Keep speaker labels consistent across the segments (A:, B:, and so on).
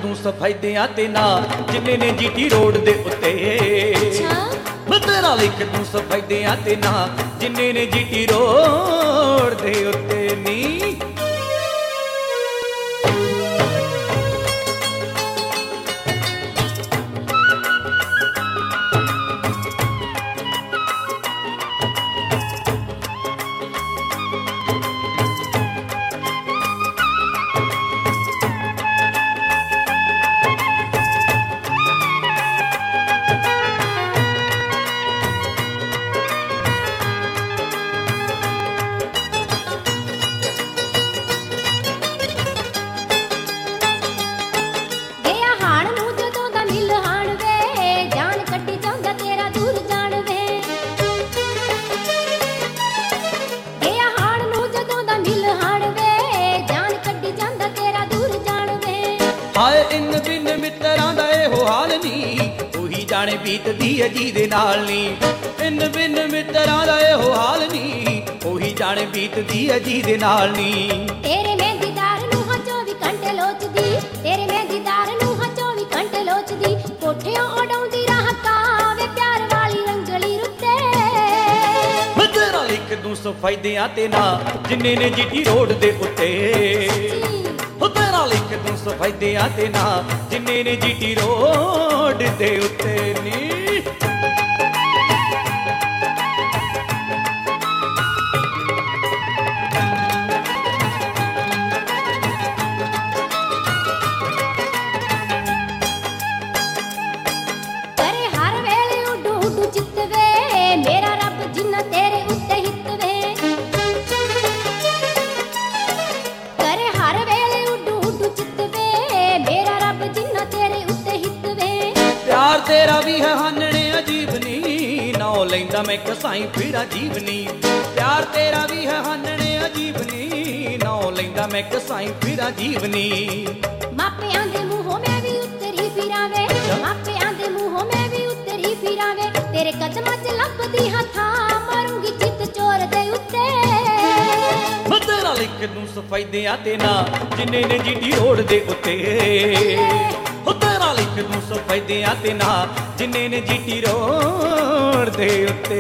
A: ਦੂੰ ਸਫੈਦਿਆਂ ਤੇ ਨਾ ਜਿੰਨੇ ਨੇ ਜੀਟੀ ਰੋਡ ਦੇ ਉੱਤੇ। ਮੈਂ ਤੇਰਾ ਲਿਖ ਦੂੰ ਸਫੈਦਿਆਂ ਤੇ ਨਾ ਜਿੰਨੇ ਨੇ ਜੀਟੀ ਰੋਡ ਦੇ ਉੱਤੇ ਨੀ। ਹਾਏ ਇਨ ਬਿਨ ਮਿੱਤਰਾਂ ਦਾ ਇਹੋ ਹਾਲ ਨੀ, ਉਹੀ ਜਾਣੇ ਬੀਤਦੀ ਏ ਜਿਹਦੇ ਨਾਲ ਨੀ। ਇਨ ਬਿਨ ਮਿੱਤਰਾਂ ਦਾ ਇਹੋ ਹਾਲ ਨੀ, ਉਹੀ ਜਾਣੇ ਬੀਤਦੀ ਏ ਜਿਹਦੇ ਨਾਲ ਨੀ।
B: ਤੇਰੇ ਮਹਿੰਦੀਦਾਰ ਨੂੰ ਹਾਂ 24 ਘੰਟੇ ਲੋਚਦੀ, ਤੇਰੇ ਮਹਿੰਦੀਦਾਰ ਨੂੰ ਹਾਂ 24 ਘੰਟੇ ਲੋਚਦੀ। ਕੋਠਿਓਂ ਉਡਾਉਂਦੀ ਰਾਹ ਕਾਵੇ ਪਿਆਰ ਵਾਲੀ ਰੰਗਲੀ ਰੁੱਤੇ।
A: ਮੈਂ ਤੇਰਾ ਲਿਖ ਦੂੰ ਸਫੈਦਿਆਂ ਤੇ ਨਾ ਜਿੰਨੇ ਨੇ ਜੀਟੀ ਰੋਡ ਦੇ ਉੱਤੇ। ਤੇਰਾ ਲਿਖ ਦੂੰ ਸਫੈਦਿਆਂ ਤੇ ਨਾ ਜਿੰਨੇ ਨੇ ਜੀਟੀ ਰੋਡ ਦੇ ਉੱਤੇ ਨੀ।
B: ਕਰੇ ਹਰ ਵੇਲੇ ਉੱਡੂ ਉੱਡੂ ਚਿੱਤ ਵੇ ਮੇਰਾ ਰੱਬ ਜਿੰਨਾ ਤੇਰੇ ਉੱਤੇ ਹਿੱਤ ਵੇ। ਕਰੇ ਹਰ ਵੇਲੇ ਉੱਡੂ ਉੱਡੂ ਚਿੱਤ ਵੇ ਮੇਰਾ ਰੱਬ ਜਿੰਨਾ ਤੇਰੇ ਉੱਤੇ ਹਿੱਤ ਵੇ।
A: ਪਿਆਰ ਤੇਰਾ ਵੀ ਹੈ ਹਾਨਣੇ ਅਜੀਬ ਨੀ, ਨੌ ਲੈਂਦਾ ਮੈਂ ਕਸਾਈ ਫਿਰਾਂ ਜੀਵਨੀ। ਪਿਆਰ ਤੇਰਾ ਵੀ ਹੈ ਹਾਨਣੇ ਅਜੀਬ ਨੀ, ਨੌ ਲੈਂਦਾ ਮੈਂ ਕਸਾਈ ਫਿਰਾਂ ਜੀਵਨੀ।
B: ਮਾਪਿਆਂ ਦੇ ਮੂੰਹੋਂ ਮੈਂ ਵੀ ਉਤਰੀ ਫਿਰਾਂ ਵੇ, ਮਾਪਿਆਂ ਦੇ ਮੂੰਹੋਂ ਮੈਂ ਵੀ ਉਤਰੀ ਫਿਰਾਂ ਵੇ। ਤੇਰੇ ਕਦਮਾਂ 'ਚ ਲੱਭਦੀ ਹੱਥਾਂ ਮਾਰੂੰਗੀ ਚਿੱਤ ਚੋਰ ਦੇ ਉੱਤੇ।
A: ਮੈਂ ਤੇਰਾ ਲਿਖ ਦੂੰ ਸਫੈਦਿਆਂ ਤੇ ਨਾ ਜਿੰਨੇ ਨੇ ਜੀਟੀ ਰੋਡ ਦੇ ਉੱਤੇ। ਤੇਰਾ ਲਿਖ ਦੂੰ ਸਫੈਦਿਆਂ ਤੇ ਨਾ ਜਿੰਨੇ ਨੇ ਜੀਟੀ ਰੋਡ ਦੇ ਉੱਤੇ।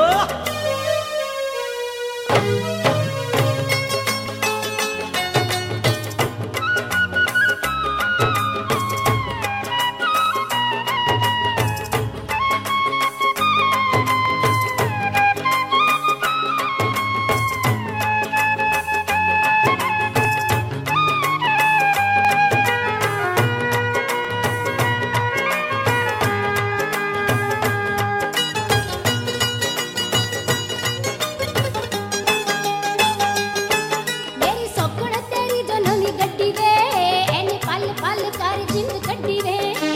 B: ਮੇਰੀ ਸੌਕਣ ਤੇਰੀ ਜੋ ਨਵੀਂ ਗੱਡੀ ਵੇ ਐਨੀ ਪਲ ਪਲ ਕਰ ਜਿੰਦ ਕੱਢੀ ਵੇ।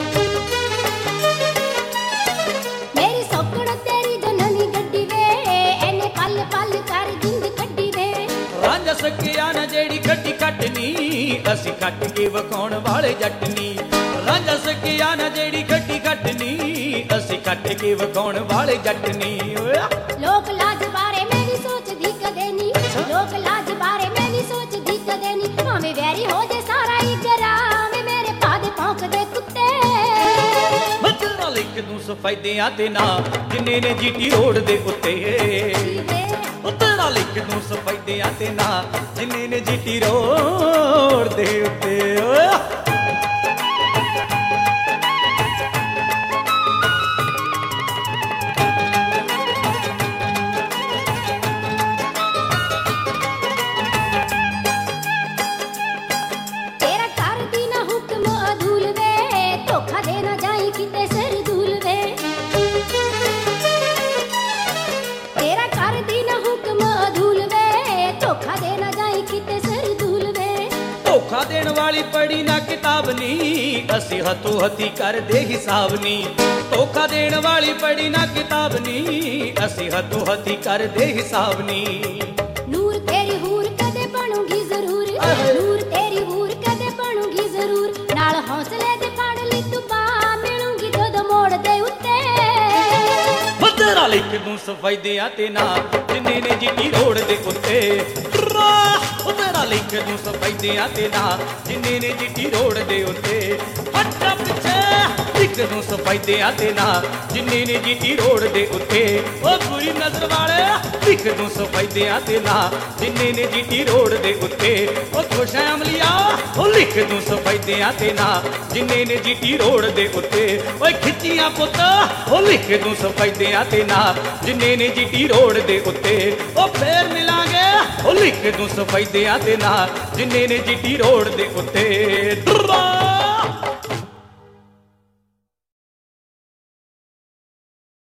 B: ਮੇਰੀ ਸੌਕਣ ਤੇਰੀ ਜੋ ਨਵੀਂ ਗੱਡੀ ਵੇ ਐਨੀ ਪਲ ਪਲ ਕਰ ਜਿੰਦ ਕੱਢੀ ਵੇ।
A: ਰਾਂਝਾ ਸਕਿਆ ਨਾ ਜਿਹੜੀ ਗੱਡੀ ਕੱਟਣੀ, ਅਸੀਂ ਕੱਟ ਕੇ ਵਿਖਾਉਣ ਵਾਲੇ ਜੱਟ ਨੀ। ਰਾਂਝਾ ਸਕਿਆ ਨਾ ਜਿਹੜੀ ਗੱਡੀ ਕੱਟਣੀ, ਅਸੀਂ ਕੱਟ ਕੇ ਵਿਖਾਉਣ ਵਾਲੇ ਜੱਟ ਨੀ।
B: ਲੋਕ ਲਾਜ ਬਾਰੇ ਮੈਂ ਵੀ ਸੋਚਦੀ ਕਦੇ ਨੀ, ਲੋਕ ਲਾਜ ਬਾਰੇ ਮੈਂ ਵੀ ਸੋਚਦੀ ਕਦੇ ਨੀ। ਭਾਵੇਂ ਵੈਰੀ ਹੋ ਜੇ ਸਾਰਾ ਹੀ ਕਰਾਵੇ ਮੇਰੇ ਪਾਦੇ ਭੌਂਕਦੇ ਕੁੱਤੇ।
A: ਮੈਂ ਤੇਰਾ ਲਿਖ ਦੂੰ ਸਫੈਦਿਆਂ ਤੇ ਨਾ ਜਿੰਨੇ ਨੇ ਜੀਟੀ ਰੋਡ ਦੇ ਉੱਤੇ। ਤੇਰਾ ਲਿਖ ਦੂੰ ਸਫੈਦਿਆਂ ਤੇ ਨਾ ਜਿੰਨੇ ਨੇ ਜੀਟੀ ਰੋਡ ਦੇ ਉੱਤੇ।
B: ਤੇਰਾ ਕਰਦੀ ਨਾ ਹੁਕਮ ਅਧੂਲ ਵੇ, ਧੋਖਾ ਦੇ ਨਾ ਜਾਈ ਕਿਤੇ ਸਿਰ ਧੂਲ ਵੇ। ਤੇਰਾ ਕਰਦੀ ਨਾ ਹੁਕਮ ਅਧੂਲ ਵੇ, ਧੋਖਾ ਦੇ ਨਾ ਜਾਈ ਕਿਤੇ ਸਿਰ ਧੂਲ ਵੇ।
A: ਧੋਖਾ ਦੇਣ ਵਾਲੀ ਪੜੀ ਨਾ ਕਿਤਾਬ ਨੀ, ਅਸੀਂ ਹੱਥੋਂ ਹੱਥੀ ਕਰਦੇ ਹਿਸਾਬ ਨੀ। ਧੋਖਾ ਦੇਣ ਵਾਲੀ ਪੜੀ ਨਾ ਕਿਤਾਬ ਨੀ, ਅਸੀਂ ਹੱਥੋਂ ਹੱਥੀ ਕਰਦੇ ਹਿਸਾਬ ਨੀ।
B: ਨੂਰ ਤੇਰੀ ਹੂਰ ਕਦੇ ਬਣੂਗੀ ਜ਼ਰੂਰ, ਨੂਰ ਤੇਰੀ ਹੂਰ ਕਦੇ ਬਣੂਗੀ ਜ਼ਰੂਰ। ਨਾਲ ਹੌਸਲੇ ਦੇ ਫੜ ਲਈ ਤੂੰ ਬਾਹ ਮਿਲੂਗੀ ਜਦੋਂ ਮੋੜ ਦੇ ਉੱਤੇ।
A: ਮੈਂ ਤੇਰਾ ਲਿਖ ਦੂੰ ਸਫੈਦਿਆਂ ਤੇ ਨਾ ਜਿੰਨੇ ਨੇ ਜੀਟੀ ਰੋਡ ਦੇ ਉੱਤੇ। ਤੇਰਾ ਲਿਖ ਦੂੰ ਸਫੈਦਿਆਂ ਤੇ ਨਾਂ ਜਿੰਨੇ ਨੇ ਜੀਟੀ ਰੋਡ ਦੇ ਉੱਤੇ ਹੱਟਾ ਪਿੱਛੇ ਲਿਖ ਦੂੰ ਸਫੈਦਿਆਂ ਤੇ ਨਾਂ ਜਿੰਨੇ ਨੇ ਜੀਟੀ ਰੋਡ ਦੇ ਉੱਤੇ ਉਹ ਬੁਰੀ ਨਜ਼ਰ ਵਾਲੇ ਲਿਖ ਦੂੰ ਸਫੈਦਿਆਂ ਤੇ ਨਾਂ ਜਿੰਨੇ ਨੇ ਜੀਟੀ ਰੋਡ ਦੇ ਉੱਤੇ ਉਹ ਖੁਸ਼ ਹੈ ਅਮਲੀਆ ਉਹ ਲਿਖ ਦੂੰ ਸਫੈਦਿਆਂ ਤੇ ਨਾਂ ਜਿੰਨੇ ਨੇ ਜੀਟੀ ਰੋਡ ਦੇ ਉੱਤੇ ਓਏ ਖਿੱਚੀਆਂ ਪੁੱਤ ਉਹ ਲਿਖ ਦੂੰ ਸਫੈਦਿਆਂ ਤੇ ਨਾਂ ਜਿੰਨੇ ਨੇ ਜੀਟੀ ਰੋਡ ਦੇ ਉੱਤੇ ਉਹ ਫੇਰ ਮਿਲਾਂਗੇ ਉਹ ਲਿਖ ਦੂੰ ਸਫੈਦਿਆਂ ਤੇ ਨਾਂ ਜਿੰਨੇ ਨੇ ਜੀਟੀ ਰੋਡ ਦੇ ਉੱਤੇ